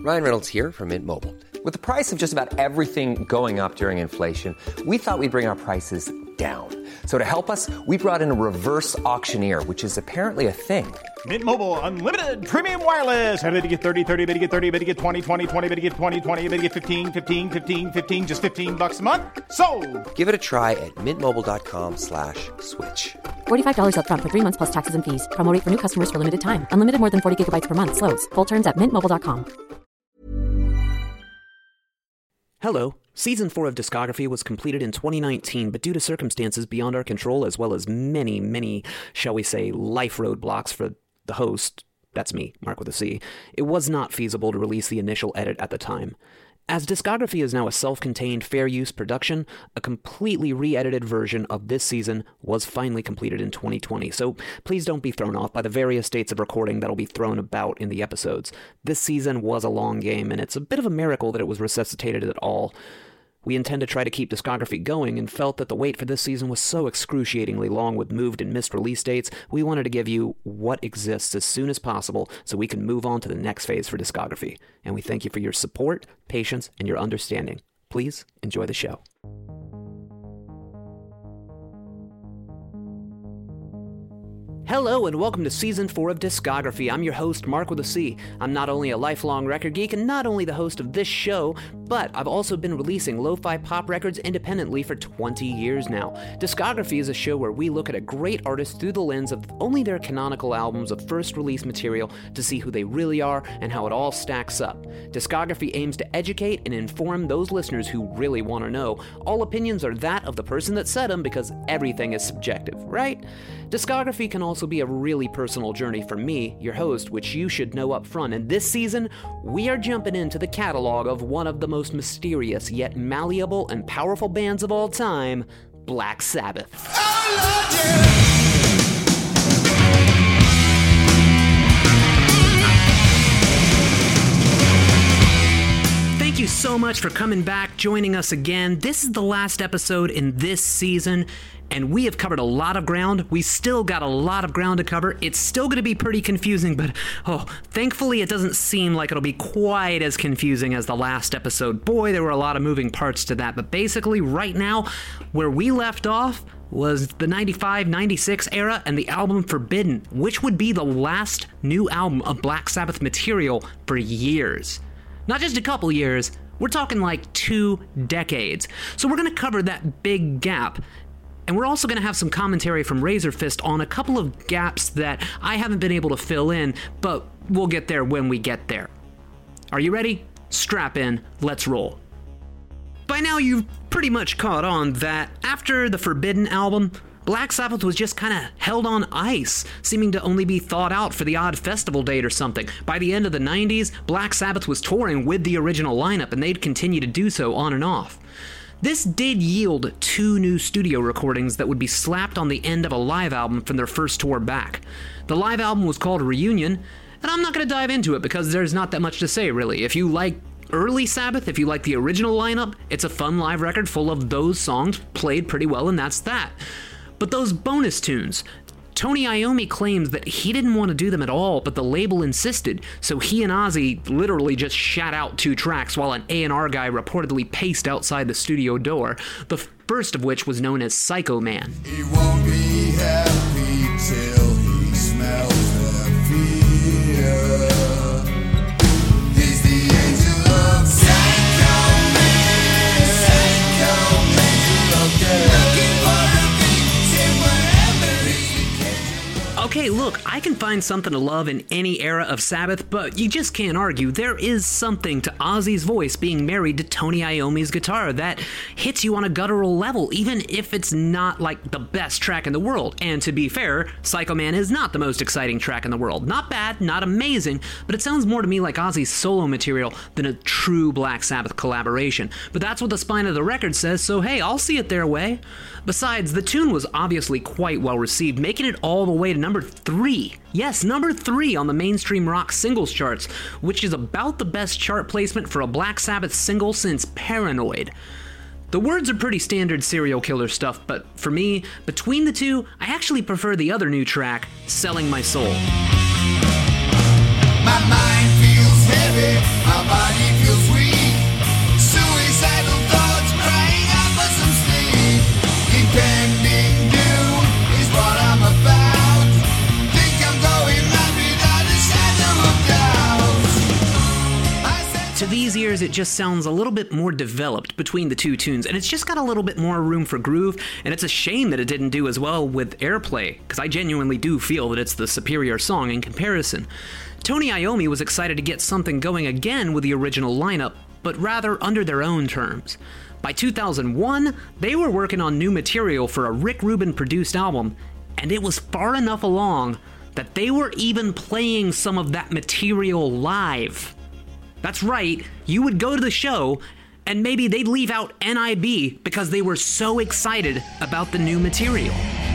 Ryan Reynolds here from Mint Mobile. With the price of just about everything going up during inflation, we thought we'd bring our prices down. So to help us, we brought in a reverse auctioneer, which is apparently a thing. Mint Mobile Unlimited Premium Wireless. How to get 30, 30, bit to get 30, bit to get 20, 20, 20, bit to get 20, 20, bit to get 15, 15, 15, 15, just $15 a month? Sold! Give it a try at mintmobile.com/switch. $45 up front for 3 months plus taxes and fees. Promo rate for new customers for limited time. Unlimited more than 40 gigabytes per month. Slows full terms at mintmobile.com. Hello. Season 4 of Discography was completed in 2019, but due to circumstances beyond our control, as well as many, shall we say, life roadblocks for the host, that's me, Mark with a C, it was not feasible to release the initial edit at the time. As Discography is now a self-contained, fair-use production, a completely re-edited version of this season was finally completed in 2020, so please don't be thrown off by the various dates of recording that'll be thrown about in the episodes. This season was a long game, and it's a bit of a miracle that it was resuscitated at all. We intend to try to keep Discography going and felt that the wait for this season was so excruciatingly long with moved and missed release dates, we wanted to give you what exists as soon as possible so we can move on to the next phase for Discography. And we thank you for your support, patience, and your understanding. Please enjoy the show. Hello and welcome to Season 4 of Discography. I'm your host, Mark with a C. I'm not only a lifelong record geek and not only the host of this show, but I've also been releasing lo-fi pop records independently for 20 years now. Discography is a show where we look at a great artist through the lens of only their canonical albums of first release material to see who they really are and how it all stacks up. Discography aims to educate and inform those listeners who really want to know. All opinions are that of the person that said them because everything is subjective, right? Discography can also be a really personal journey for me, your host, which you should know up front. And this season, we are jumping into the catalog of one of the most mysterious yet malleable and powerful bands of all time, Black Sabbath. Thank you so much for coming back, joining us again. This is the last episode in this season, and we have covered a lot of ground. We still got a lot of ground to cover. It's still going to be pretty confusing, but thankfully it doesn't seem like it'll be quite as confusing as the last episode. Boy, there were a lot of moving parts to that, but basically right now, where we left off was the 95-96 era and the album Forbidden, which would be the last new album of Black Sabbath material for years. Not just a couple years, we're talking like 2 decades. So we're going to cover that big gap. And we're also going to have some commentary from Razorfist on a couple of gaps that I haven't been able to fill in, but we'll get there when we get there. Are you ready? Strap in, let's roll. By now you've pretty much caught on that after the Forbidden album, Black Sabbath was just kind of held on ice, seeming to only be thawed out for the odd festival date or something. By the end of the 90s, Black Sabbath was touring with the original lineup, and they'd continue to do so on and off. This did yield 2 new studio recordings that would be slapped on the end of a live album from their first tour back. The live album was called Reunion, and I'm not going to dive into it because there's not that much to say, really. If you like early Sabbath, if you like the original lineup, it's a fun live record full of those songs played pretty well, and that's that. But those bonus tunes, Tony Iommi claims that he didn't want to do them at all, but the label insisted, so he and Ozzy literally just shat out 2 tracks while an A&R guy reportedly paced outside the studio door, the first of which was known as Psycho Man. He won't be happy till he smells the fear. He's the angel of Psycho Man, Psycho Man, looking for a victim wherever he can. Okay, look, I can find something to love in any era of Sabbath, but you just can't argue. There is something to Ozzy's voice being married to Tony Iommi's guitar that hits you on a guttural level, even if it's not like the best track in the world. And to be fair, Psycho Man is not the most exciting track in the world. Not bad, not amazing, but it sounds more to me like Ozzy's solo material than a true Black Sabbath collaboration. But that's what the spine of the record says, so hey, I'll see it their way. Besides, the tune was obviously quite well received, making it all the way to number 3. Yes, number 3 on the mainstream rock singles charts, which is about the best chart placement for a Black Sabbath single since Paranoid. The words are pretty standard serial killer stuff, but for me, between the two, I actually prefer the other new track, Selling My Soul. My mind feels heavy, my body To these ears, it just sounds a little bit more developed between the two tunes, and it's just got a little bit more room for groove, and it's a shame that it didn't do as well with Airplay, because I genuinely do feel that it's the superior song in comparison. Tony Iommi was excited to get something going again with the original lineup, but rather under their own terms. By 2001, they were working on new material for a Rick Rubin-produced album, and it was far enough along that they were even playing some of that material live. That's right, you would go to the show, and maybe they'd leave out NIB because they were so excited about the new material.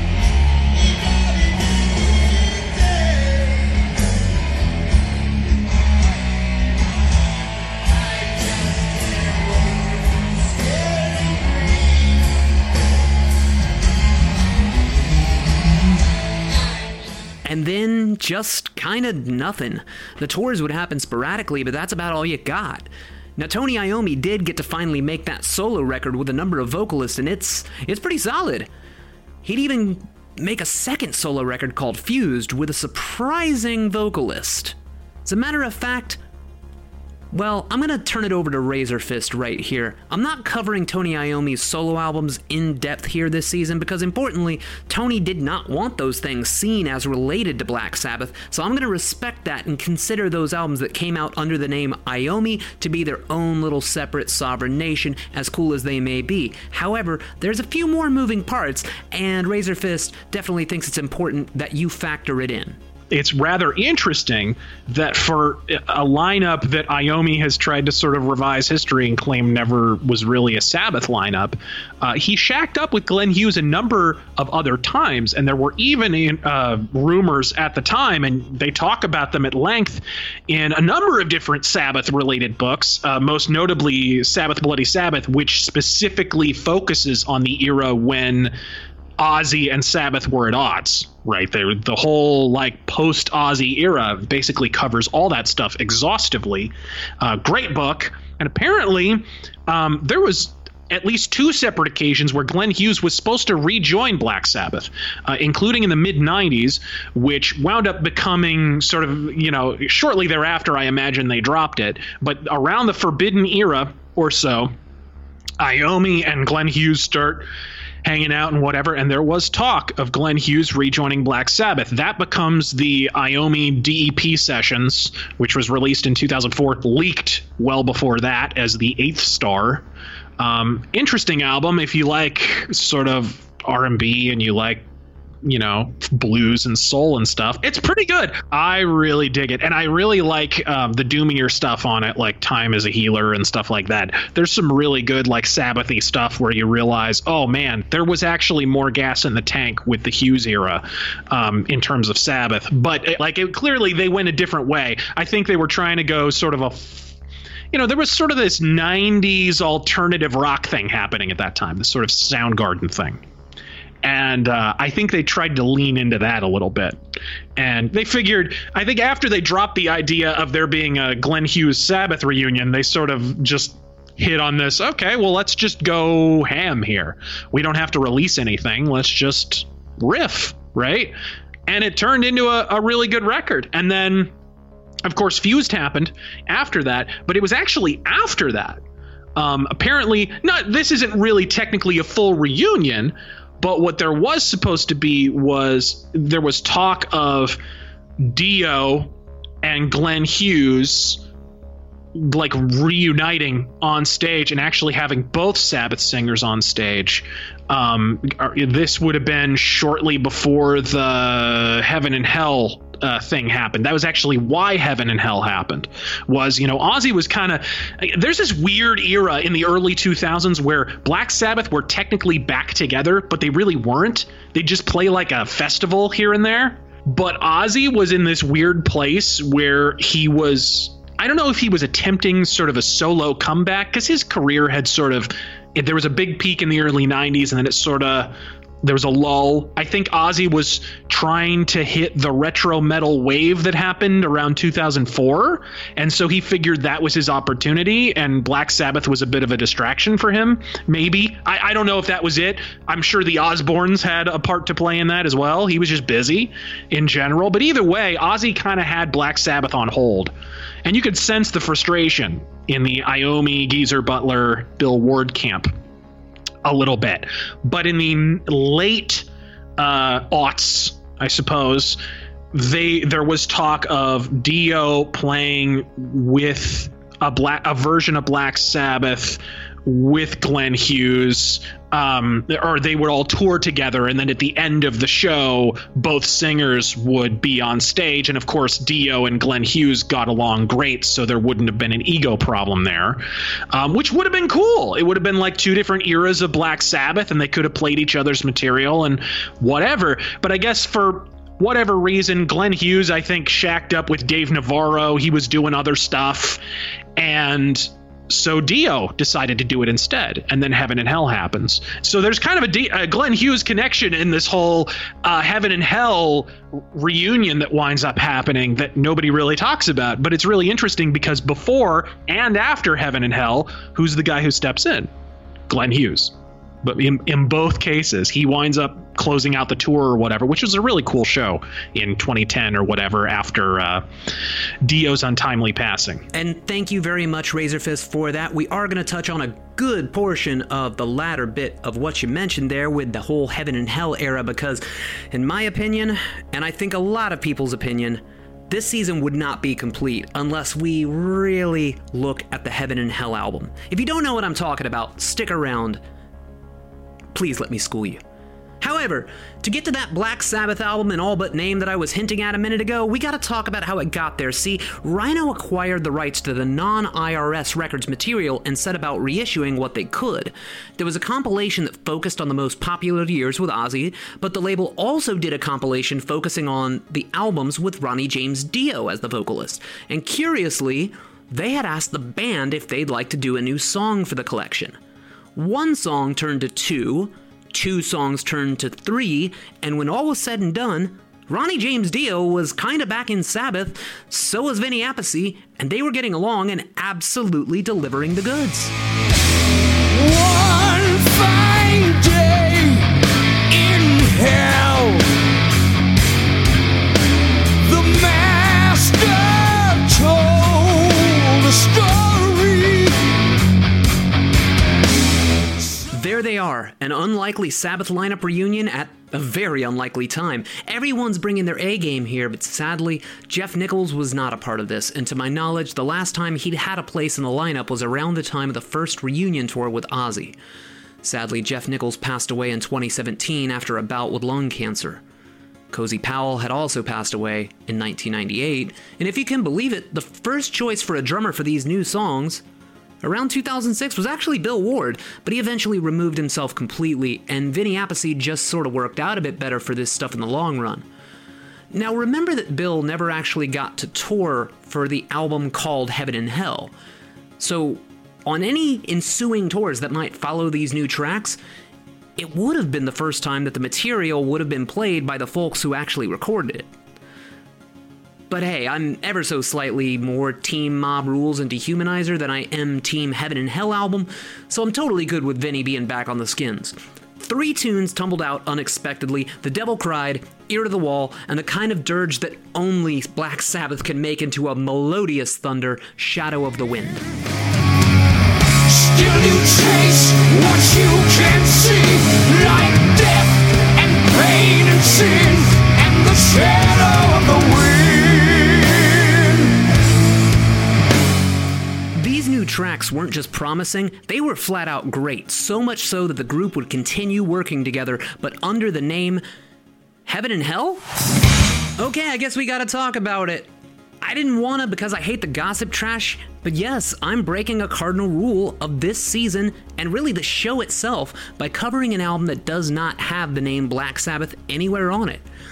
And then just kind of nothing. The tours would happen sporadically, but that's about all you got. Now, Tony Iommi did get to finally make that solo record with a number of vocalists, and it's pretty solid. He'd even make a second solo record called Fused with a surprising vocalist. As a matter of fact, well, I'm going to turn it over to Razorfist right here. I'm not covering Tony Iommi's solo albums in depth here this season because, importantly, Tony did not want those things seen as related to Black Sabbath, so I'm going to respect that and consider those albums that came out under the name Iommi to be their own little separate sovereign nation, as cool as they may be. However, there's a few more moving parts, and Razorfist definitely thinks it's important that you factor it in. It's rather interesting that for a lineup that Iommi has tried to sort of revise history and claim never was really a Sabbath lineup, he shacked up with Glenn Hughes a number of other times, and there were even rumors at the time, and they talk about them at length in a number of different Sabbath-related books, most notably Sabbath Bloody Sabbath, which specifically focuses on the era when Ozzy and Sabbath were at odds, right? The whole like post-Ozzy era basically covers all that stuff exhaustively. Great book. And apparently there was at least two separate occasions where Glenn Hughes was supposed to rejoin Black Sabbath, including in the mid-90s, which wound up becoming sort of, shortly thereafter, I imagine they dropped it. But around the Forbidden era or so, Iommi and Glenn Hughes start hanging out and whatever, and there was talk of Glenn Hughes rejoining Black Sabbath. That becomes the Iommi DEP Sessions, which was released in 2004, leaked well before that as the Eighth Star. Interesting album if you like sort of R&B and you like blues and soul and stuff. It's pretty good. I really dig it. And I really like the doomier stuff on it, like Time is a Healer and stuff like that. There's some really good like Sabbathy stuff where you realize, oh man, there was actually more gas in the tank with the Hughes era in terms of Sabbath. But clearly they went a different way. I think they were trying to go sort of there was sort of this 90s alternative rock thing happening at that time, this sort of Soundgarden thing. And I think they tried to lean into that a little bit. And they figured, I think after they dropped the idea of there being a Glenn Hughes Sabbath reunion, they sort of just hit on this, okay, well, let's just go ham here. We don't have to release anything. Let's just riff, right? And it turned into a really good record. And then, of course, Fused happened after that. But it was actually after that. Apparently, this isn't really technically a full reunion, but what there was supposed to be was there was talk of Dio and Glenn Hughes like reuniting on stage and actually having both Sabbath singers on stage. This would have been shortly before the Heaven and Hell thing happened. That was actually why Heaven and Hell happened. Was, Ozzy was kind of, there's this weird era in the early 2000s where Black Sabbath were technically back together, but they really weren't. They just play like a festival here and there. But Ozzy was in this weird place where he was, I don't know if he was attempting sort of a solo comeback, because his career had sort of, there was a big peak in the early 90s and then it sort of there was a lull. I think Ozzy was trying to hit the retro metal wave that happened around 2004. And so he figured that was his opportunity, and Black Sabbath was a bit of a distraction for him. Maybe. I don't know if that was it. I'm sure the Osbournes had a part to play in that as well. He was just busy in general. But either way, Ozzy kind of had Black Sabbath on hold. And you could sense the frustration in the Iommi, Geezer Butler, Bill Ward camp a little bit. But in the late aughts, I suppose, there was talk of Dio playing with a version of Black Sabbath with Glenn Hughes, or they would all tour together, and then at the end of the show, both singers would be on stage. And of course, Dio and Glenn Hughes got along great, so there wouldn't have been an ego problem there, which would have been cool. It would have been like two different eras of Black Sabbath, and they could have played each other's material and whatever. But I guess for whatever reason, Glenn Hughes, I think, shacked up with Dave Navarro. He was doing other stuff, and so Dio decided to do it instead, and then Heaven and Hell happens. So there's kind of a Glenn Hughes connection in this whole Heaven and Hell reunion that winds up happening that nobody really talks about. But it's really interesting because before and after Heaven and Hell, who's the guy who steps in? Glenn Hughes. But in both cases, he winds up closing out the tour or whatever, which was a really cool show in 2010 or whatever after Dio's untimely passing. And thank you very much, Razorfist, for that. We are going to touch on a good portion of the latter bit of what you mentioned there with the whole Heaven and Hell era, because in my opinion, and I think a lot of people's opinion, this season would not be complete unless we really look at the Heaven and Hell album. If you don't know what I'm talking about, stick around. Please let me school you. However, to get to that Black Sabbath album and all but name that I was hinting at a minute ago, we gotta talk about how it got there. See, Rhino acquired the rights to the non-IRS Records material and set about reissuing what they could. There was a compilation that focused on the most popular years with Ozzy, but the label also did a compilation focusing on the albums with Ronnie James Dio as the vocalist. And curiously, they had asked the band if they'd like to do a new song for the collection. One song turned to two songs turned to three, and when all was said and done, Ronnie James Dio was kinda back in Sabbath, so was Vinny Appice, and they were getting along and absolutely delivering the goods. One fine day in hell, the master told a story. There they are, an unlikely Sabbath lineup reunion at a very unlikely time. Everyone's bringing their A-game here, but sadly, Jeff Nichols was not a part of this, and to my knowledge, the last time he'd had a place in the lineup was around the time of the first reunion tour with Ozzy. Sadly, Jeff Nichols passed away in 2017 after a bout with lung cancer. Cozy Powell had also passed away in 1998, and if you can believe it, the first choice for a drummer for these new songs around 2006 was actually Bill Ward, but he eventually removed himself completely, and Vinny Appice just sort of worked out a bit better for this stuff in the long run. Now remember that Bill never actually got to tour for the album called Heaven and Hell, so on any ensuing tours that might follow these new tracks, it would have been the first time that the material would have been played by the folks who actually recorded it. But hey, I'm ever so slightly more Team Mob Rules and Dehumanizer than I am Team Heaven and Hell album, so I'm totally good with Vinny being back on the skins. 3 tunes tumbled out unexpectedly: The Devil Cried, Ear to the Wall, and the kind of dirge that only Black Sabbath can make into a melodious thunder, Shadow of the Wind. Still you chase what you can see, like death and pain and sin, and the shadow of the wind. These new tracks weren't just promising, they were flat out great, so much so that the group would continue working together, but under the name Heaven and Hell? Okay, I guess we gotta talk about it. I didn't wanna because I hate the gossip trash, but yes, I'm breaking a cardinal rule of this season, and really the show itself, by covering an album that does not have the name Black Sabbath anywhere on it.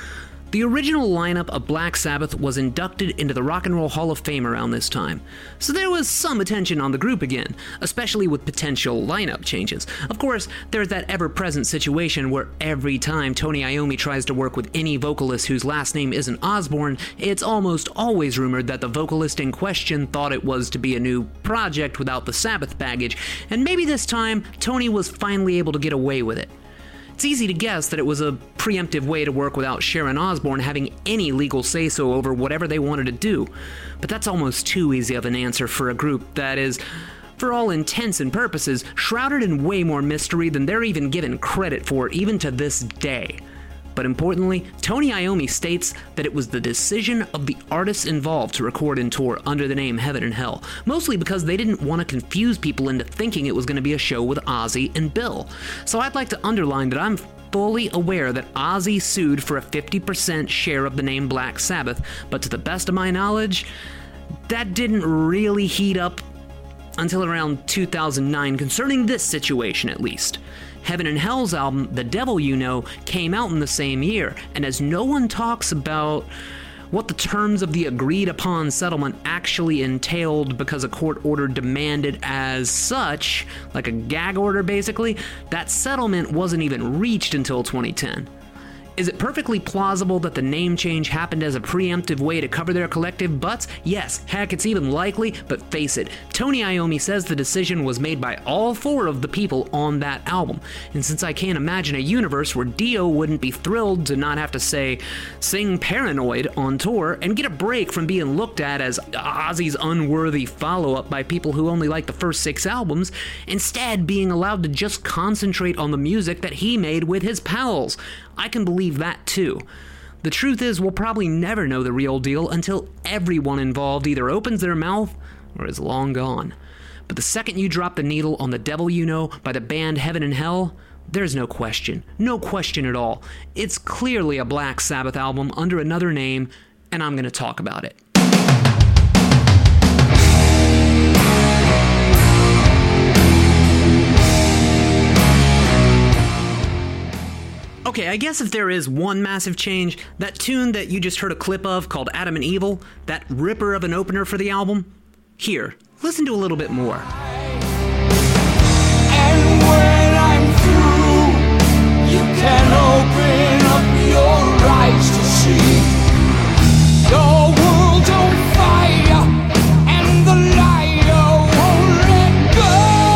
The original lineup of Black Sabbath was inducted into the Rock and Roll Hall of Fame around this time, so there was some attention on the group again, especially with potential lineup changes. Of course, there's that ever-present situation where every time Tony Iommi tries to work with any vocalist whose last name isn't Osborne, it's almost always rumored that the vocalist in question thought it was to be a new project without the Sabbath baggage, and maybe this time, Tony was finally able to get away with it. It's easy to guess that it was a preemptive way to work without Sharon Osbourne having any legal say-so over whatever they wanted to do. But that's almost too easy of an answer for a group that is, for all intents and purposes, shrouded in way more mystery than they're even given credit for even to this day. But importantly, Tony Iommi states that it was the decision of the artists involved to record and tour under the name Heaven and Hell, mostly because they didn't want to confuse people into thinking it was going to be a show with Ozzy and Bill. So I'd like to underline that I'm fully aware that Ozzy sued for a 50% share of the name Black Sabbath, but to the best of my knowledge, that didn't really heat up until around 2009, concerning this situation at least. Heaven and Hell's album, The Devil You Know, came out in the same year, and as no one talks about what the terms of the agreed-upon settlement actually entailed because a court order demanded as such, like a gag order basically, that settlement wasn't even reached until 2010. Is it perfectly plausible that the name change happened as a preemptive way to cover their collective butts? Yes, heck, it's even likely, but face it, Tony Iommi says the decision was made by all four of the people on that album. And since I can't imagine a universe where Dio wouldn't be thrilled to not have to sing Paranoid on tour and get a break from being looked at as Ozzy's unworthy follow-up by people who only like the first 6 albums, instead being allowed to just concentrate on the music that he made with his pals. I can believe that too. The truth is, we'll probably never know the real deal until everyone involved either opens their mouth or is long gone. But the second you drop the needle on The Devil You Know by the band Heaven and Hell, there's no question. No question at all. It's clearly a Black Sabbath album under another name, and I'm going to talk about it. Okay, I guess if there is one massive change, that tune that you just heard a clip of called Adam and Evil, that ripper of an opener for the album, here, listen to a little bit more. And when I'm through, you can open up your eyes to see your world's on fire and the lighter won't let go.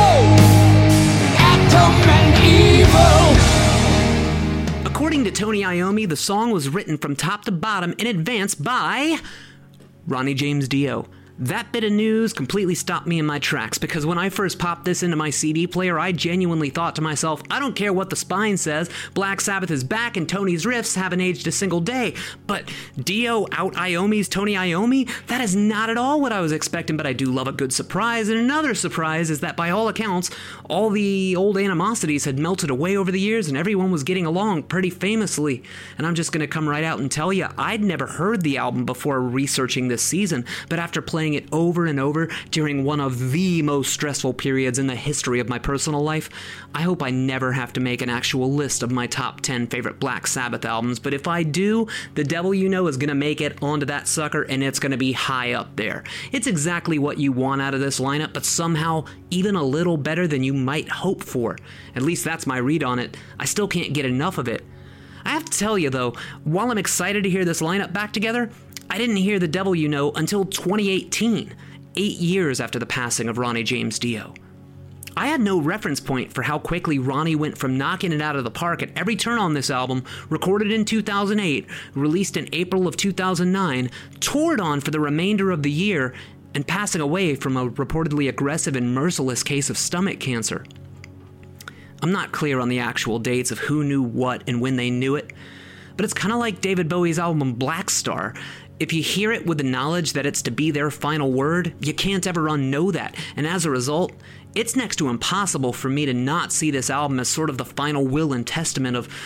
Adam and Evil. According to Tony Iommi, the song was written from top to bottom in advance by Ronnie James Dio. That bit of news completely stopped me in my tracks, because when I first popped this into my CD player, I genuinely thought to myself, I don't care what the spine says, Black Sabbath is back and Tony's riffs haven't aged a single day. But Dio out Iommi's Tony Iommi? That is not at all what I was expecting, but I do love a good surprise. And another surprise is that by all accounts, all the old animosities had melted away over the years and everyone was getting along pretty famously. And I'm just going to come right out and tell you, I'd never heard the album before researching this season, but after playing it over and over during one of the most stressful periods in the history of my personal life, I hope I never have to make an actual list of my top 10 favorite Black Sabbath albums, but if I do, The Devil You Know is going to make it onto that sucker, and it's going to be high up there. It's exactly what you want out of this lineup, but somehow even a little better than you might hope for. At least that's my read on it. I still can't get enough of it. I have to tell you though, while I'm excited to hear this lineup back together, I didn't hear The Devil You Know until 2018, 8 years after the passing of Ronnie James Dio. I had no reference point for how quickly Ronnie went from knocking it out of the park at every turn on this album, recorded in 2008, released in April of 2009, toured on for the remainder of the year, and passing away from a reportedly aggressive and merciless case of stomach cancer. I'm not clear on the actual dates of who knew what and when they knew it, but it's kind of like David Bowie's album Black Star. If you hear it with the knowledge that it's to be their final word, you can't ever unknow that, and as a result, it's next to impossible for me to not see this album as sort of the final will and testament of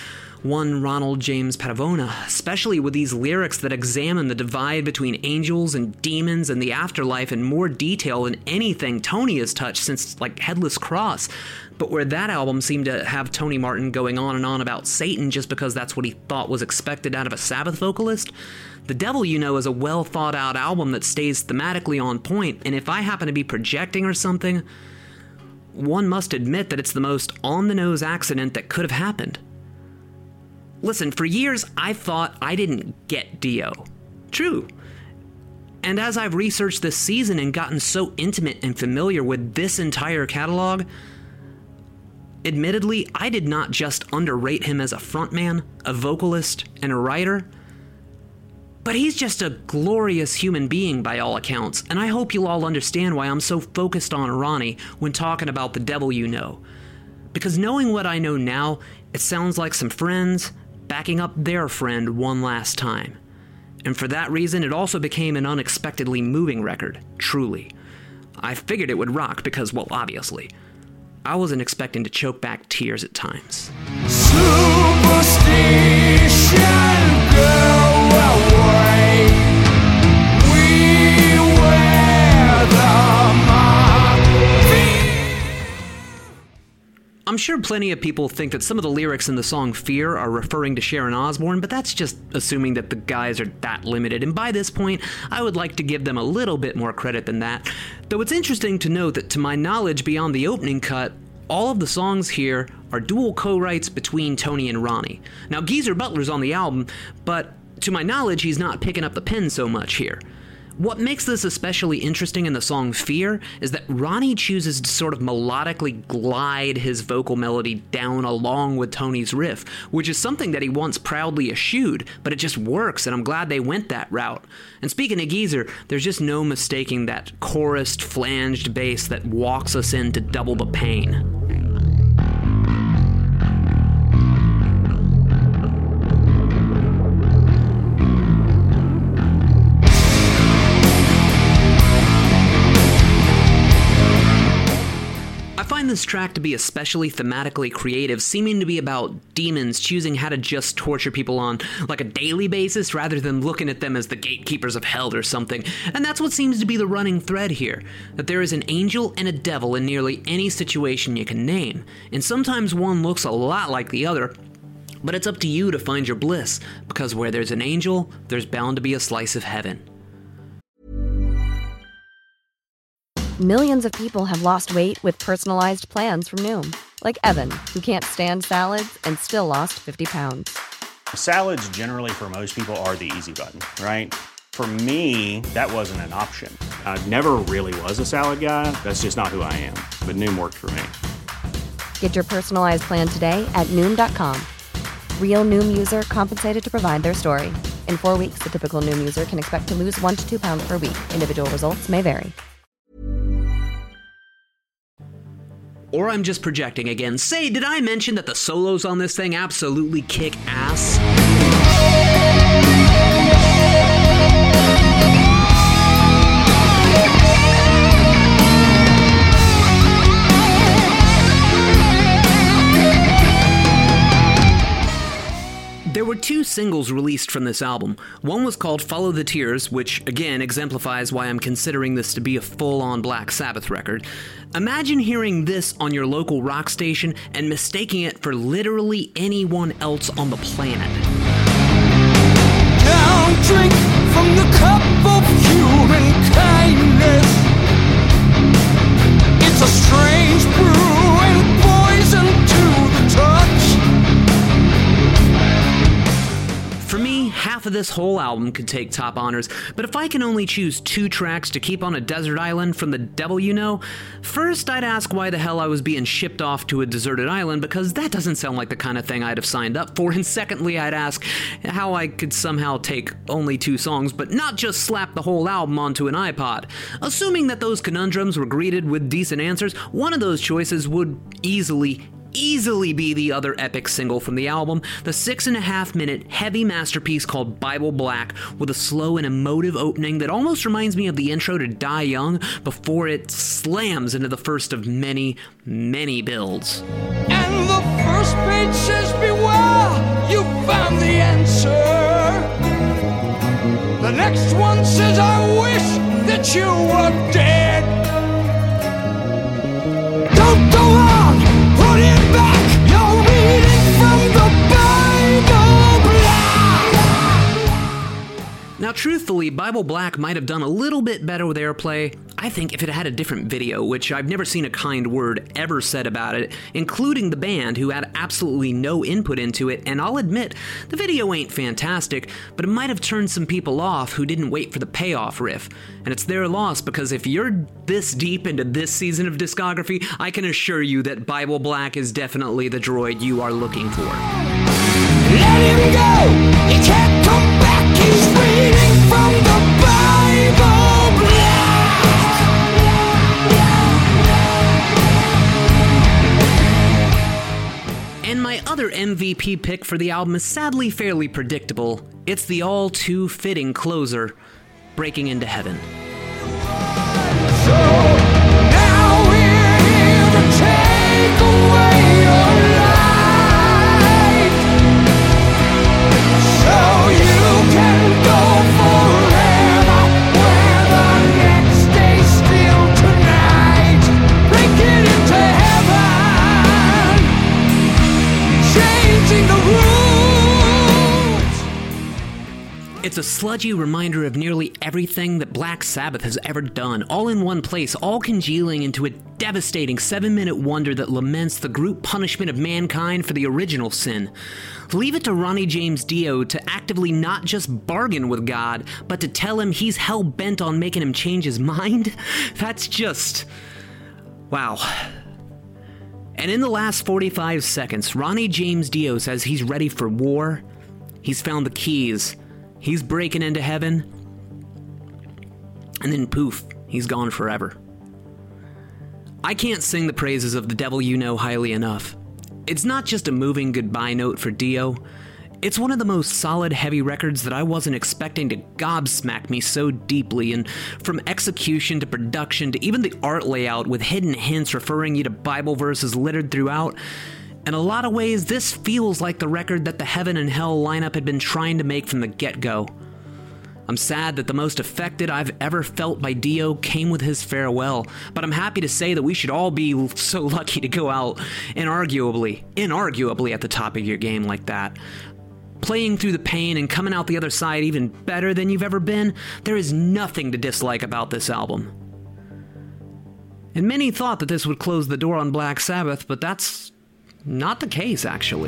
one Ronald James Pavona, especially with these lyrics that examine the divide between angels and demons and the afterlife in more detail than anything Tony has touched since, like, Headless Cross. But where that album seemed to have Tony Martin going on and on about Satan just because that's what he thought was expected out of a Sabbath vocalist, The Devil You Know is a well-thought-out album that stays thematically on point, and if I happen to be projecting or something, one must admit that it's the most on-the-nose accident that could have happened. Listen, for years, I thought I didn't get Dio. True. And as I've researched this season and gotten so intimate and familiar with this entire catalog, admittedly, I did not just underrate him as a frontman, a vocalist, and a writer, but he's just a glorious human being by all accounts, and I hope you'll all understand why I'm so focused on Ronnie when talking about The Devil You Know. Because knowing what I know now, it sounds like some friends backing up their friend one last time. And for that reason, it also became an unexpectedly moving record, truly. I figured it would rock because, well, obviously, I wasn't expecting to choke back tears at times. Superstition, go away. We wear the mark. I'm sure plenty of people think that some of the lyrics in the song Fear are referring to Sharon Osbourne, but that's just assuming that the guys are that limited, and by this point, I would like to give them a little bit more credit than that. Though it's interesting to note that to my knowledge beyond the opening cut, all of the songs here are dual co-writes between Tony and Ronnie. Now, Geezer Butler's on the album, but to my knowledge, he's not picking up the pen so much here. What makes this especially interesting in the song Fear is that Ronnie chooses to sort of melodically glide his vocal melody down along with Tony's riff, which is something that he once proudly eschewed, but it just works, and I'm glad they went that route. And speaking of Geezer, there's just no mistaking that chorused, flanged bass that walks us into Double the Pain. I find this track to be especially thematically creative, seeming to be about demons choosing how to just torture people on like a daily basis rather than looking at them as the gatekeepers of hell or something. And that's what seems to be the running thread here, that there is an angel and a devil in nearly any situation you can name, and sometimes one looks a lot like the other, but it's up to you to find your bliss, because where there's an angel, there's bound to be a slice of heaven. Millions of people have lost weight with personalized plans from Noom. Like Evan, who can't stand salads and still lost 50 pounds. Salads generally for most people are the easy button, right? For me, that wasn't an option. I never really was a salad guy. That's just not who I am. But Noom worked for me. Get your personalized plan today at Noom.com. Real Noom user compensated to provide their story. In 4 weeks, the typical Noom user can expect to lose 1 to 2 pounds per week. Individual results may vary. Or I'm just projecting again. Say, did I mention that the solos on this thing absolutely kick ass? There were 2 singles released from this album. One was called Follow the Tears, which again exemplifies why I'm considering this to be a full-on Black Sabbath record. Imagine hearing this on your local rock station and mistaking it for literally anyone else on the planet. Now drink from the cup of human kindness. It's a strange brew and poison to the touch. For me, half of this whole album could take top honors, but if I can only choose 2 tracks to keep on a desert island from The Devil You Know, first I'd ask why the hell I was being shipped off to a deserted island, because that doesn't sound like the kind of thing I'd have signed up for, and secondly I'd ask how I could somehow take only 2 songs but not just slap the whole album onto an iPod. Assuming that those conundrums were greeted with decent answers, one of those choices would easily be the other epic single from the album, the 6.5-minute heavy masterpiece called Bible Black, with a slow and emotive opening that almost reminds me of the intro to Die Young before it slams into the first of many, many builds. And the first page says, beware, you next one says, I wish that you were dead. Don't go on, put it back. You're reading from the Bible Black. Now, truthfully, Bible Black might have done a little bit better with airplay, I think, if it had a different video, which I've never seen a kind word ever said about it, including the band, who had absolutely no input into it. And I'll admit, the video ain't fantastic, but it might have turned some people off who didn't wait for the payoff riff. And it's their loss, because if you're this deep into this season of discography, I can assure you that Bible Black is definitely the droid you are looking for. Let him go, he can't come back, he's reading from the Bible Black. And my other MVP pick for the album is sadly fairly predictable. It's the all too fitting closer, Breaking Into Heaven. So now we're here to take away your life, so you can go forever where the next day's still tonight. Breaking into heaven, changing the rules. It's a sludgy reminder of nearly everything that Black Sabbath has ever done, all in one place, all congealing into a devastating 7-minute wonder that laments the group punishment of mankind for the original sin. Leave it to Ronnie James Dio to actively not just bargain with God, but to tell him he's hell-bent on making him change his mind? That's just... wow. And in the last 45 seconds, Ronnie James Dio says he's ready for war, he's found the keys, he's breaking into heaven, and then poof, he's gone forever. I can't sing the praises of The Devil You Know highly enough. It's not just a moving goodbye note for Dio, it's one of the most solid heavy records that I wasn't expecting to gobsmack me so deeply, and from execution to production to even the art layout with hidden hints referring you to Bible verses littered throughout. In a lot of ways, this feels like the record that the Heaven and Hell lineup had been trying to make from the get-go. I'm sad that the most affected I've ever felt by Dio came with his farewell, but I'm happy to say that we should all be so lucky to go out inarguably at the top of your game like that. Playing through the pain and coming out the other side even better than you've ever been, there is nothing to dislike about this album. And many thought that this would close the door on Black Sabbath, but that's not the case, actually.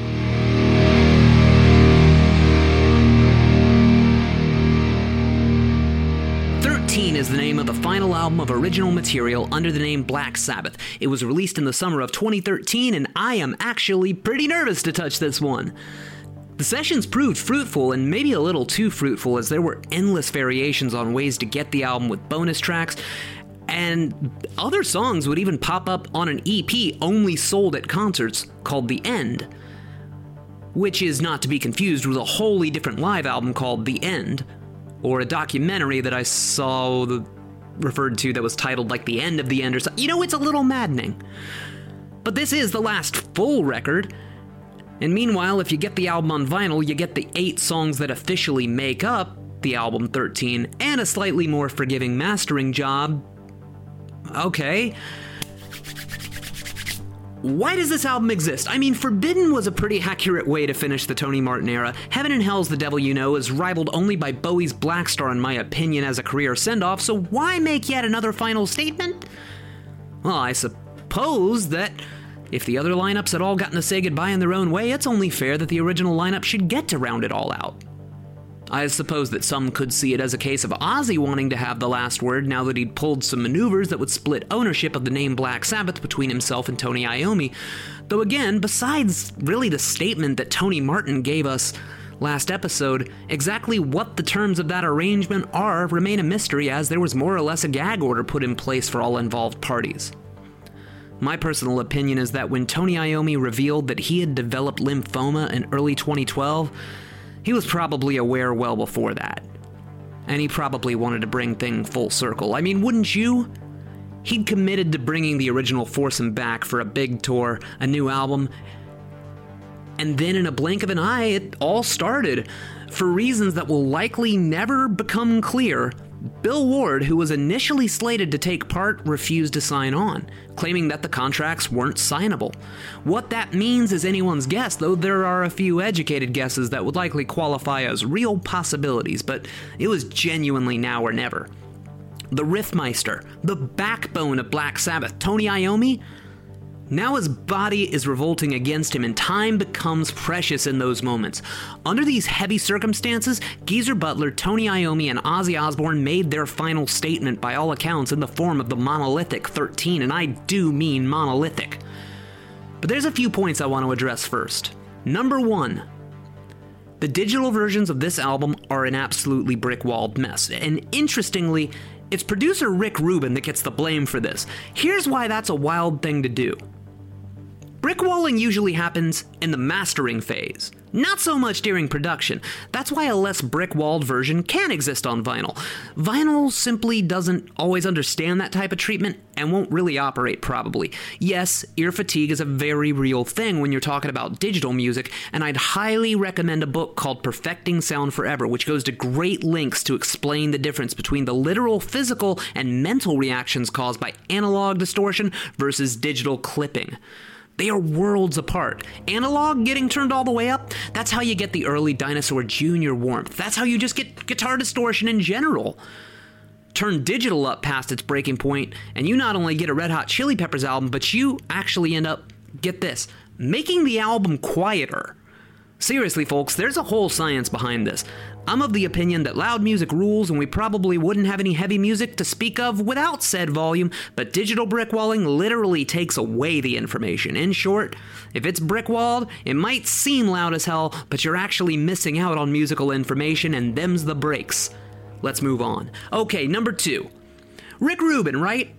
"13" is the name of the final album of original material under the name Black Sabbath. It was released in the summer of 2013, and I am actually pretty nervous to touch this one. The sessions proved fruitful, and maybe a little too fruitful, as there were endless variations on ways to get the album with bonus tracks, and other songs would even pop up on an EP only sold at concerts called The End, which is not to be confused with a wholly different live album called The End, or a documentary that I saw referred to that was titled like The End of the End or something. You know, it's a little maddening. But this is the last full record, and meanwhile, if you get the album on vinyl, you get the 8 songs that officially make up the album 13, and a slightly more forgiving mastering job. Okay. Why does this album exist? I mean, Forbidden was a pretty accurate way to finish the Tony Martin era. Heaven and Hell's The Devil You Know is rivaled only by Bowie's Black Star in my opinion as a career send-off, so why make yet another final statement? Well, I suppose that if the other lineups had all gotten to say goodbye in their own way, it's only fair that the original lineup should get to round it all out. I suppose that some could see it as a case of Ozzy wanting to have the last word now that he'd pulled some maneuvers that would split ownership of the name Black Sabbath between himself and Tony Iommi. Though again, besides really the statement that Tony Martin gave us last episode, exactly what the terms of that arrangement are remain a mystery, as there was more or less a gag order put in place for all involved parties. My personal opinion is that when Tony Iommi revealed that he had developed lymphoma in early 2012, he was probably aware well before that. And he probably wanted to bring things full circle. I mean, wouldn't you? He'd committed to bringing the original foursome back for a big tour, a new album, and then in a blink of an eye, it all started. For reasons that will likely never become clear, Bill Ward, who was initially slated to take part, refused to sign on, claiming that the contracts weren't signable. What that means is anyone's guess, though there are a few educated guesses that would likely qualify as real possibilities, but it was genuinely now or never. The Riffmeister, the backbone of Black Sabbath, Tony Iommi, now his body is revolting against him, and time becomes precious in those moments. Under these heavy circumstances, Geezer Butler, Tony Iommi, and Ozzy Osbourne made their final statement, by all accounts, in the form of the monolithic 13, and I do mean monolithic. But there's a few points I want to address first. Number 1. The digital versions of this album are an absolutely brick-walled mess, and interestingly, it's producer Rick Rubin that gets the blame for this. Here's why that's a wild thing to do. Brickwalling usually happens in the mastering phase, not so much during production. That's why a less brick-walled version can exist on vinyl. Vinyl simply doesn't always understand that type of treatment and won't really operate probably. Yes, ear fatigue is a very real thing when you're talking about digital music, and I'd highly recommend a book called Perfecting Sound Forever, which goes to great lengths to explain the difference between the literal physical and mental reactions caused by analog distortion versus digital clipping. They are worlds apart. Analog getting turned all the way up, that's how you get the early Dinosaur Jr. warmth. That's how you just get guitar distortion in general. Turn digital up past its breaking point, and you not only get a Red Hot Chili Peppers album, but you actually end up, get this, making the album quieter. Seriously, folks, there's a whole science behind this. I'm of the opinion that loud music rules, and we probably wouldn't have any heavy music to speak of without said volume, but digital brickwalling literally takes away the information. In short, if it's brickwalled, it might seem loud as hell, but you're actually missing out on musical information, and them's the breaks. Let's move on. Okay, number 2. Rick Rubin, right?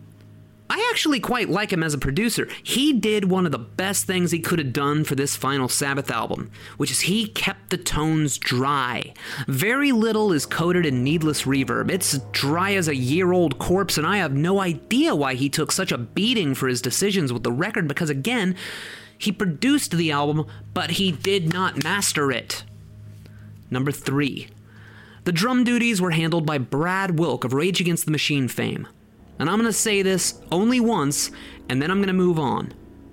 I actually quite like him as a producer. He did one of the best things he could have done for this final Sabbath album, which is he kept the tones dry. Very little is coated in needless reverb. It's dry as a year-old corpse, and I have no idea why he took such a beating for his decisions with the record, because again, he produced the album, but he did not master it. Number 3. The drum duties were handled by Brad Wilk of Rage Against the Machine fame. And I'm going to say this only once, and then I'm going to move on.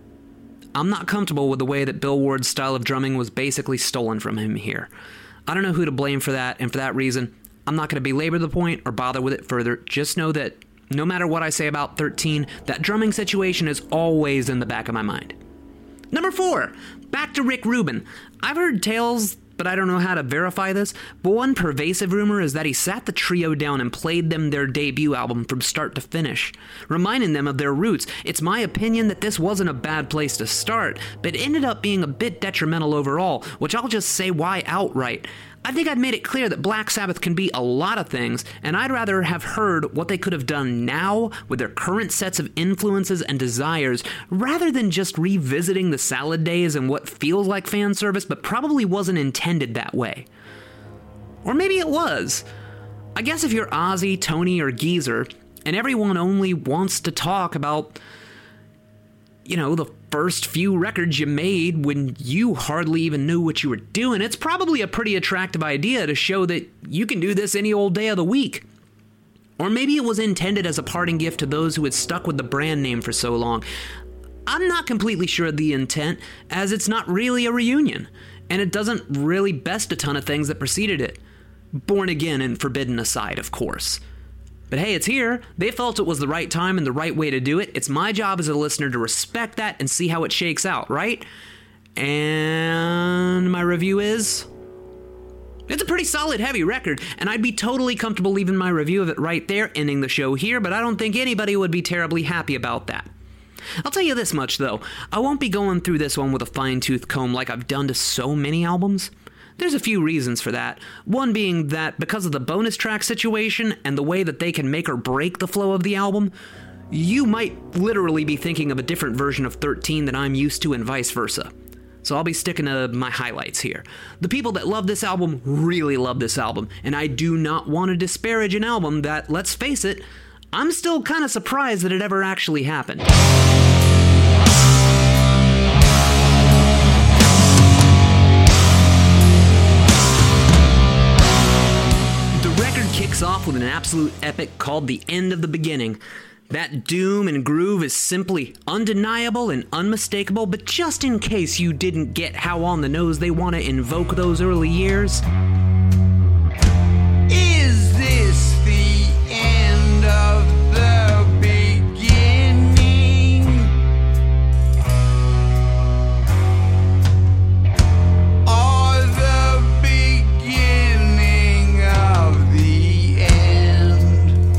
I'm not comfortable with the way that Bill Ward's style of drumming was basically stolen from him here. I don't know who to blame for that, and for that reason, I'm not going to belabor the point or bother with it further. Just know that no matter what I say about 13, that drumming situation is always in the back of my mind. Number 4, back to Rick Rubin. I've heard tales, but I don't know how to verify this, but one pervasive rumor is that he sat the trio down and played them their debut album from start to finish, reminding them of their roots. It's my opinion that this wasn't a bad place to start, but ended up being a bit detrimental overall, which I'll just say why outright. I think I've made it clear that Black Sabbath can be a lot of things, and I'd rather have heard what they could have done now with their current sets of influences and desires, rather than just revisiting the salad days and what feels like fan service but probably wasn't intended that way. Or maybe it was. I guess if you're Ozzy, Tony, or Geezer, and everyone only wants to talk about, the first few records you made when you hardly even knew what you were doing, it's probably a pretty attractive idea to show that you can do this any old day of the week. Or maybe it was intended as a parting gift to those who had stuck with the brand name for so long. I'm not completely sure of the intent, as it's not really a reunion, and it doesn't really best a ton of things that preceded it. Born Again and Forbidden aside, of course. But hey, it's here. They felt it was the right time and the right way to do it. It's my job as a listener to respect that and see how it shakes out, right? And my review is... it's a pretty solid, heavy record, and I'd be totally comfortable leaving my review of it right there, ending the show here, but I don't think anybody would be terribly happy about that. I'll tell you this much, though. I won't be going through this one with a fine-tooth comb like I've done to so many albums. There's a few reasons for that. One being that because of the bonus track situation and the way that they can make or break the flow of the album, you might literally be thinking of a different version of 13 than I'm used to and vice versa. So I'll be sticking to my highlights here. The people that love this album really love this album, and I do not want to disparage an album that, let's face it, I'm still kind of surprised that it ever actually happened. kicks off with an absolute epic called The End of the Beginning. That doom and groove is simply undeniable and unmistakable, but just in case you didn't get how on the nose they want to invoke those early years... Is this the end of the beginning? Or the beginning of the end?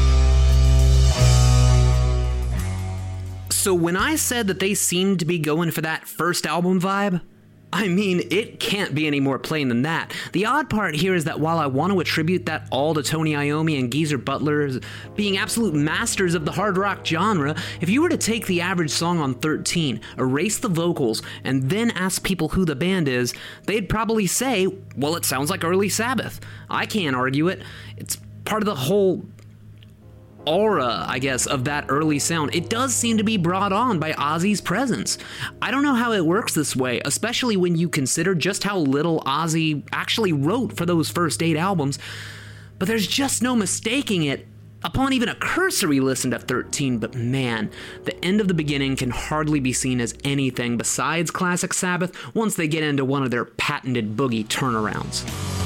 So when I said that they seemed to be going for that first album vibe, I mean, it can't be any more plain than that. The odd part here is that while I want to attribute that all to Tony Iommi and Geezer Butler as being absolute masters of the hard rock genre, if you were to take the average song on 13, erase the vocals, and then ask people who the band is, they'd probably say, well, it sounds like early Sabbath. I can't argue it. It's part of the whole aura, I guess, of that early sound. It does seem to be brought on by Ozzy's presence. I don't know how it works this way, especially when you consider just how little Ozzy actually wrote for those first 8 albums, but there's just no mistaking it upon even a cursory listen to 13, but man, The End of the Beginning can hardly be seen as anything besides classic Sabbath once they get into one of their patented boogie turnarounds.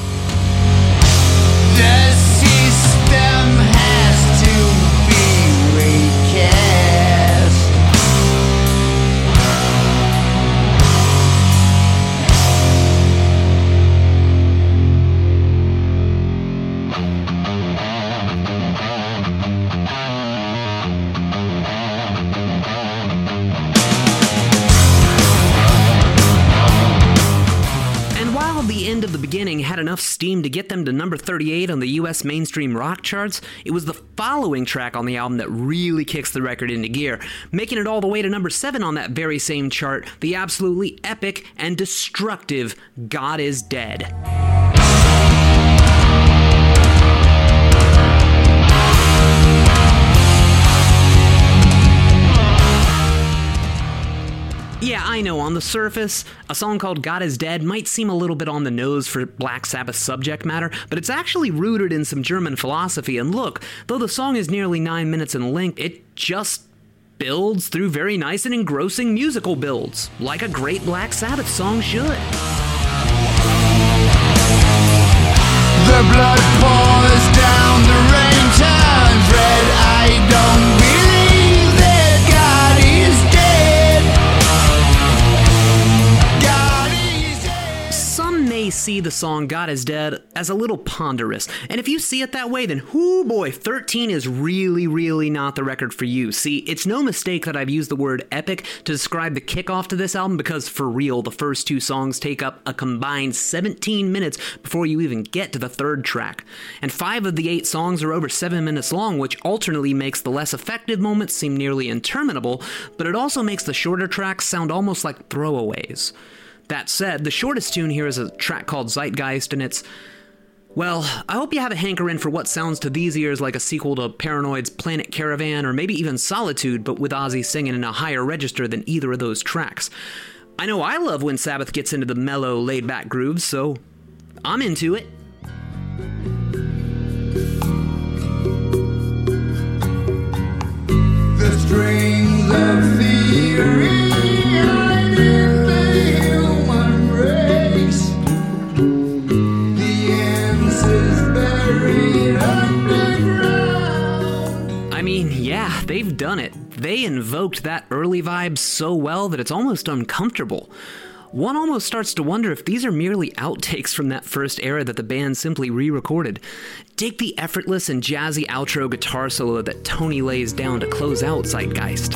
The system has to be recast. The End of the Beginning had enough steam to get them to number 38 on the US mainstream rock charts, it was the following track on the album that really kicks the record into gear, making it all the way to number 7 on that very same chart, the absolutely epic and destructive God Is Dead. Yeah, I know, on the surface, a song called God Is Dead might seem a little bit on the nose for Black Sabbath subject matter, but it's actually rooted in some German philosophy, and look, though the song is nearly 9 minutes in length, it just builds through very nice and engrossing musical builds, like a great Black Sabbath song should. The blood pours down, the rain turns red. I don't believe that God is dead. God is dead. Some may see the song God Is Dead as a little ponderous, and if you see it that way, then whoo boy, 13 is really not the record for you. See, it's no mistake that I've used the word epic to describe the kickoff to this album, because for real, the first 2 songs take up a combined 17 minutes before you even get to the 3rd track. And 5 of the 8 songs are over 7 minutes long, which alternately makes the less effective moments seem nearly interminable, but it also makes the shorter tracks sound almost like throwaways. That said, the shortest tune here is a track called Zeitgeist, and it's, well, I hope you have a hankering for what sounds to these ears like a sequel to Paranoid's Planet Caravan, or maybe even Solitude, but with Ozzy singing in a higher register than either of those tracks. I know I love when Sabbath gets into the mellow, laid-back grooves, so I'm into it. The strings of theory hide in the human race. The answer's buried underground. I mean, yeah, they've done it. They invoked that early vibe so well that it's almost uncomfortable. One almost starts to wonder if these are merely outtakes from that first era that the band simply re-recorded. Dig the effortless and jazzy outro guitar solo that Tony lays down to close out Zeitgeist.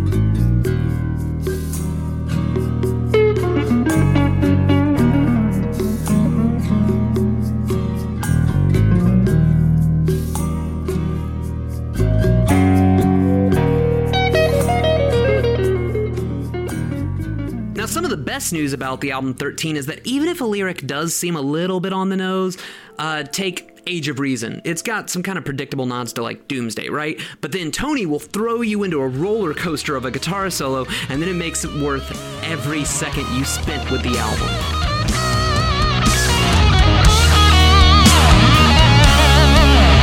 Some of the best news about the album 13 is that even if a lyric does seem a little bit on the nose, take Age of Reason. It's got some kind of predictable nods to like Doomsday, right? But then Tony will throw you into a roller coaster of a guitar solo, and then it makes it worth every second you spent with the album.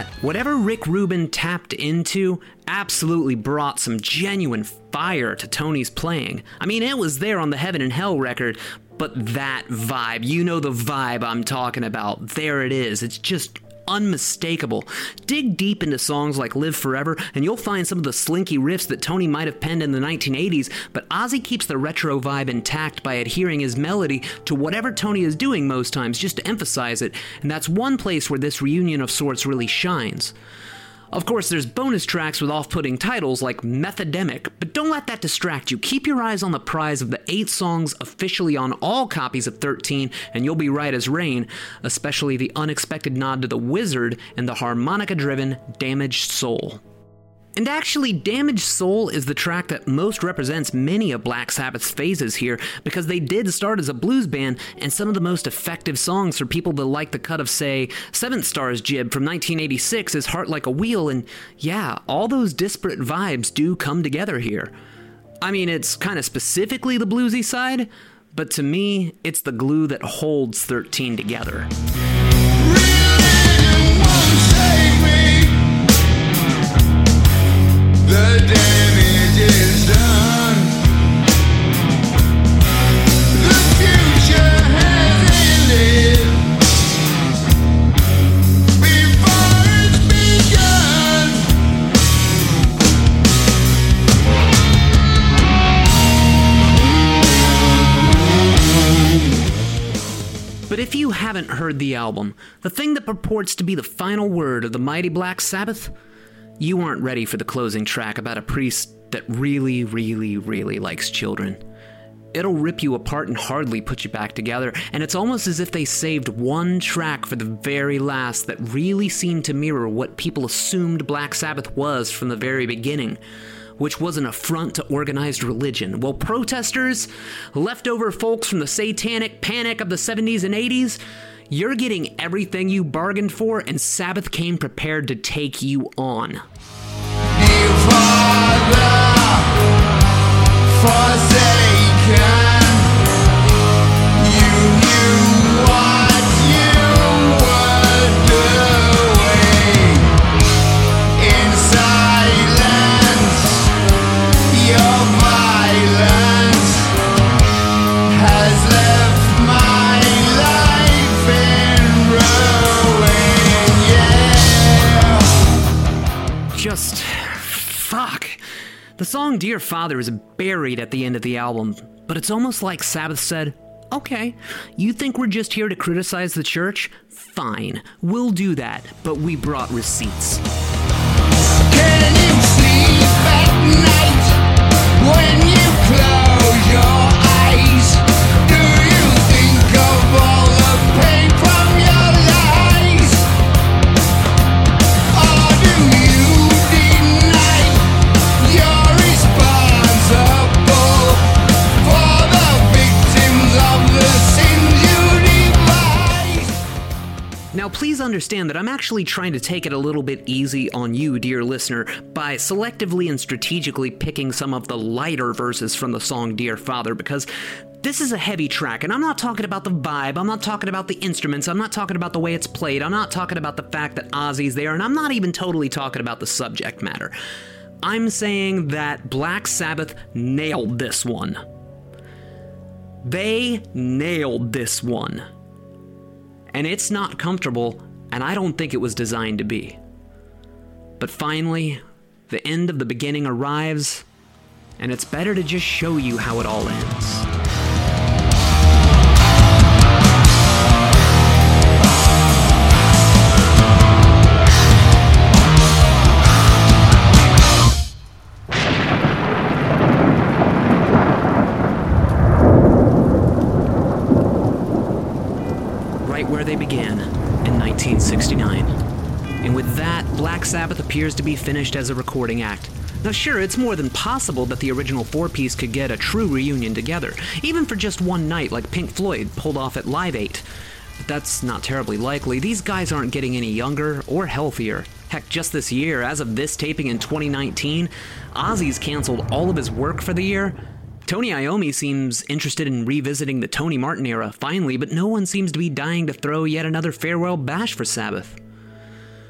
Whatever Rick Rubin tapped into absolutely brought some genuine fire to Tony's playing. I mean, it was there on the Heaven and Hell record, but that vibe, you know the vibe I'm talking about, there it is. It's just unmistakable. Dig deep into songs like Live Forever, and you'll find some of the slinky riffs that Tony might have penned in the 1980s, but Ozzy keeps the retro vibe intact by adhering his melody to whatever Tony is doing most times, just to emphasize it, and that's one place where this reunion of sorts really shines. Of course, there's bonus tracks with off-putting titles like Methodemic, but don't let that distract you. Keep your eyes on the prize of the 8 songs officially on all copies of 13, and you'll be right as rain, especially the unexpected nod to the Wizard and the harmonica-driven Damaged Soul. And actually, Damaged Soul is the track that most represents many of Black Sabbath's phases here, because they did start as a blues band, and some of the most effective songs for people that like the cut of, say, Seventh Star's Jib from 1986 is Heart Like a Wheel, and yeah, all those disparate vibes do come together here. I mean, it's kind of specifically the bluesy side, but to me, it's the glue that holds 13 together. The damage is done. The future has ended before it's begun. But if you haven't heard the album, the thing that purports to be the final word of the mighty Black Sabbath, you aren't ready for the closing track about a priest that really, really, really likes children. It'll rip you apart and hardly put you back together, and it's almost as if they saved one track for the very last that really seemed to mirror what people assumed Black Sabbath was from the very beginning, which was an affront to organized religion. Well, protesters, leftover folks from the satanic panic of the 70s and 80s, you're getting everything you bargained for, and Sabbath came prepared to take you on. Dear Father, forsaken, you knew what you were doing. In silence, your violence has left my life in ruin, yeah. Just fuck. The song Dear Father is buried at the end of the album, but it's almost like Sabbath said, okay, you think we're just here to criticize the church? Fine, we'll do that, but we brought receipts. Can you sleep at night when you close your eyes? Do you think of all the pain from your lies? Or do you deny you're responsible for the victims of the sins you devise? Now, please understand that I'm actually trying to take it a little bit easy on you, dear listener, by selectively and strategically picking some of the lighter verses from the song Dear Father, because this is a heavy track, and I'm not talking about the vibe, I'm not talking about the instruments, I'm not talking about the way it's played, I'm not talking about the fact that Ozzy's there, and I'm not even totally talking about the subject matter. I'm saying that Black Sabbath nailed this one. They nailed this one. And it's not comfortable, and I don't think it was designed to be. But finally, the end of the beginning arrives, and it's better to just show you how it all ends. Where they began, in 1969. And with that, Black Sabbath appears to be finished as a recording act. Now sure, it's more than possible that the original four-piece could get a true reunion together, even for just one night like Pink Floyd pulled off at Live 8. But that's not terribly likely. These guys aren't getting any younger or healthier. Heck, just this year, as of this taping in 2019, Ozzy's canceled all of his work for the year. Tony Iommi seems interested in revisiting the Tony Martin era finally, but no one seems to be dying to throw yet another farewell bash for Sabbath.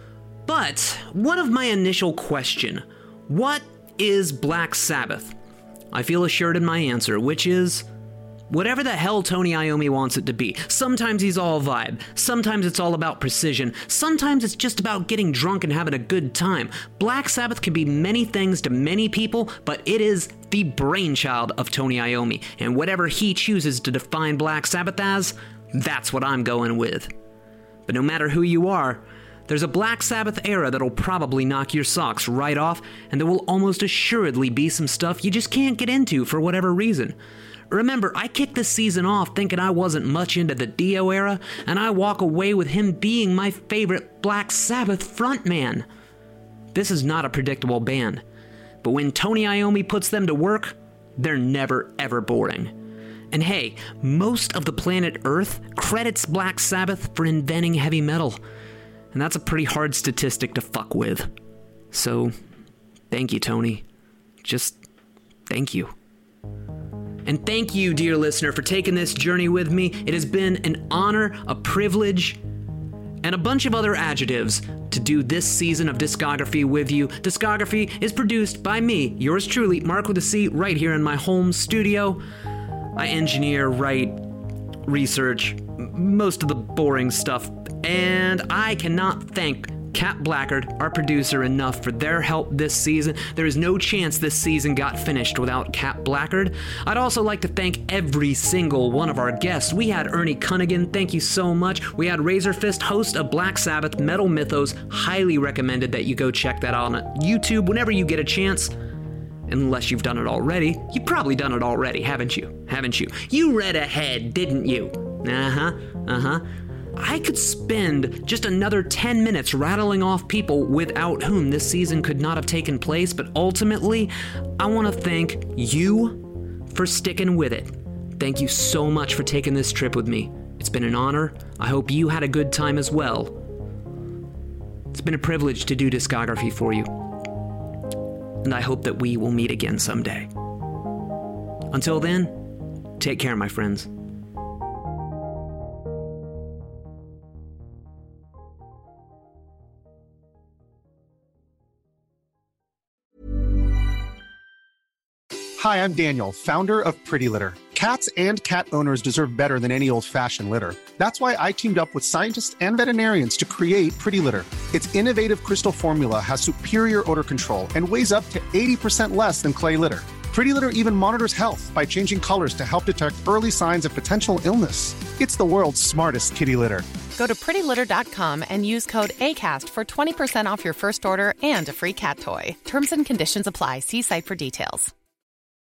But one of my initial question, what is Black Sabbath? I feel assured in my answer, which is whatever the hell Tony Iommi wants it to be. Sometimes he's all vibe. Sometimes it's all about precision. Sometimes it's just about getting drunk and having a good time. Black Sabbath can be many things to many people, but it is the brainchild of Tony Iommi. And whatever he chooses to define Black Sabbath as, that's what I'm going with. But no matter who you are, there's a Black Sabbath era that'll probably knock your socks right off, and there will almost assuredly be some stuff you just can't get into for whatever reason. Remember, I kicked this season off thinking I wasn't much into the Dio era, and I walk away with him being my favorite Black Sabbath frontman. This is not a predictable band, but when Tony Iommi puts them to work, they're never ever boring. And hey, most of the planet Earth credits Black Sabbath for inventing heavy metal, and that's a pretty hard statistic to fuck with. So, thank you, Tony. Just thank you. And thank you, dear listener, for taking this journey with me. It has been an honor, a privilege, and a bunch of other adjectives to do this season of Discography with you. Discography is produced by me, yours truly, Mark with a C, right here in my home studio. I engineer, write, research, most of the boring stuff, and I cannot thank Kat Blackard, our producer, enough for their help this season. There is no chance this season got finished without Kat Blackard. I'd also like to thank every single one of our guests. We had Ernie Cunningham, thank you so much. We had Razorfist, host of Black Sabbath Metal Mythos. Highly recommended that you go check that out on YouTube whenever you get a chance. Unless you've done it already. You've probably done it already, haven't you? You read ahead, didn't you? I could spend just another 10 minutes rattling off people without whom this season could not have taken place, but ultimately, I want to thank you for sticking with it. Thank you so much for taking this trip with me. It's been an honor. I hope you had a good time as well. It's been a privilege to do Discography for you. And I hope that we will meet again someday. Until then, take care, my friends. Hi, I'm Daniel, founder of Pretty Litter. Cats and cat owners deserve better than any old-fashioned litter. That's why I teamed up with scientists and veterinarians to create Pretty Litter. Its innovative crystal formula has superior odor control and weighs up to 80% less than clay litter. Pretty Litter even monitors health by changing colors to help detect early signs of potential illness. It's the world's smartest kitty litter. Go to prettylitter.com and use code ACAST for 20% off your first order and a free cat toy. Terms and conditions apply. See site for details.